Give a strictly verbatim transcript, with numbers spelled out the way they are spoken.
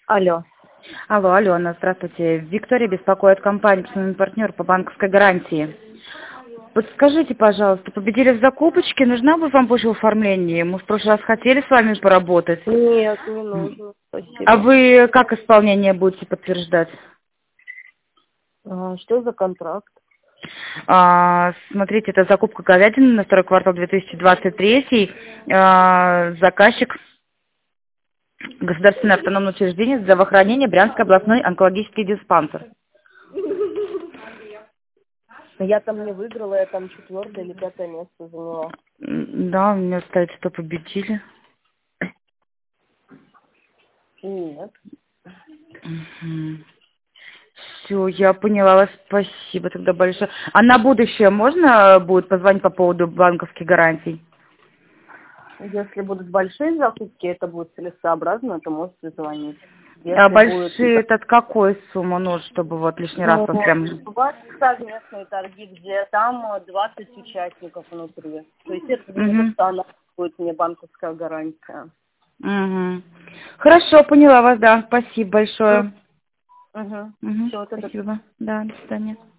Алло. Алло, Алена, здравствуйте. Виктория беспокоит компанию, персональный партнер по банковской гарантии. Подскажите, пожалуйста, победили в закупочке, нужна бы вам больше оформления? Мы в прошлый раз хотели с вами поработать. Нет, не нужно. Спасибо. А вы как исполнение будете подтверждать? А, что за контракт? А, смотрите, это закупка говядины на второй квартал две тысячи двадцать третий. А, заказчик Государственное автономное учреждение здравоохранения Брянский областной онкологический диспансер. Я там не выиграла, я там четвертое или пятое место заняла. М, Да, у меня стоит, что победили. Нет. Все, я поняла вас, спасибо тогда большое. А на будущее можно будет позвонить по поводу банковских гарантий? Если будут большие закупки, это будет целесообразно, то можете звонить. Если А будет... большие, это от какой суммы, ну, чтобы вот лишний раз Ну, вот прям... у вас совместные торги, где там двадцать участников внутри. То есть это не то, Угу. что она будет мне банковская гарантия. Угу. Хорошо, поняла вас, да, спасибо большое. Угу. Угу. Все, это Спасибо, да, до свидания.